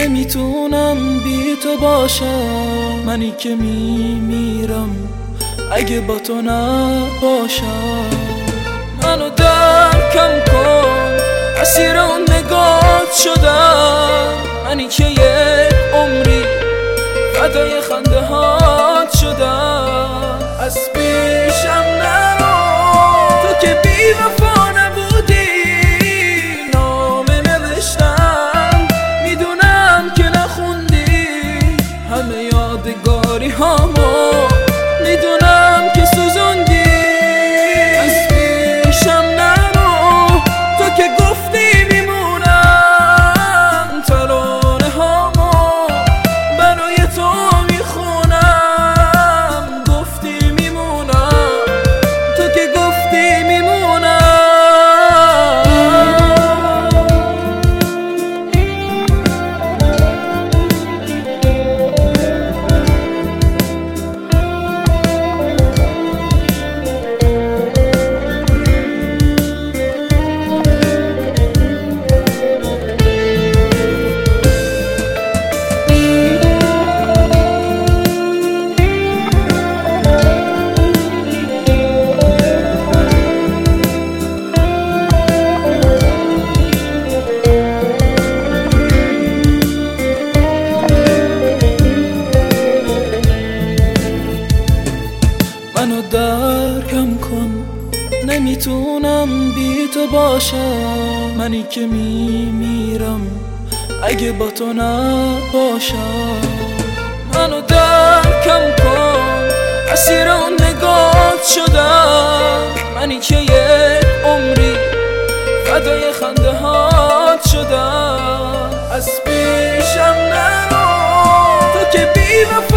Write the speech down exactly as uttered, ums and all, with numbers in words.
نمیتونم بی تو باشم، منی که میمیرم اگه با تو نباشم. منو درکم کن، اسیر اون نگات شدم، منی که یک عمری فدای خنده هات شدم. از پیشم نرو تو که بی وفا نبودی، نامه نوشتم میدونم که نخوندی، همه یادگاری هامو میدونم که سوزوندی. از پیشم نرو تو که گفتی میمونم، ترانه هامو برای تو میخونم، گفتی میمونم تو که گفتی میمونم. منو درکم کن، نمیتونم بی تو باشم، منی که میمیرم اگه با تو نباشم. منو درکم کن، اسیر اون نگات شدم، منی که یک عمری فدای خنده هات شدم. از پیشم نرو تو که بی وفا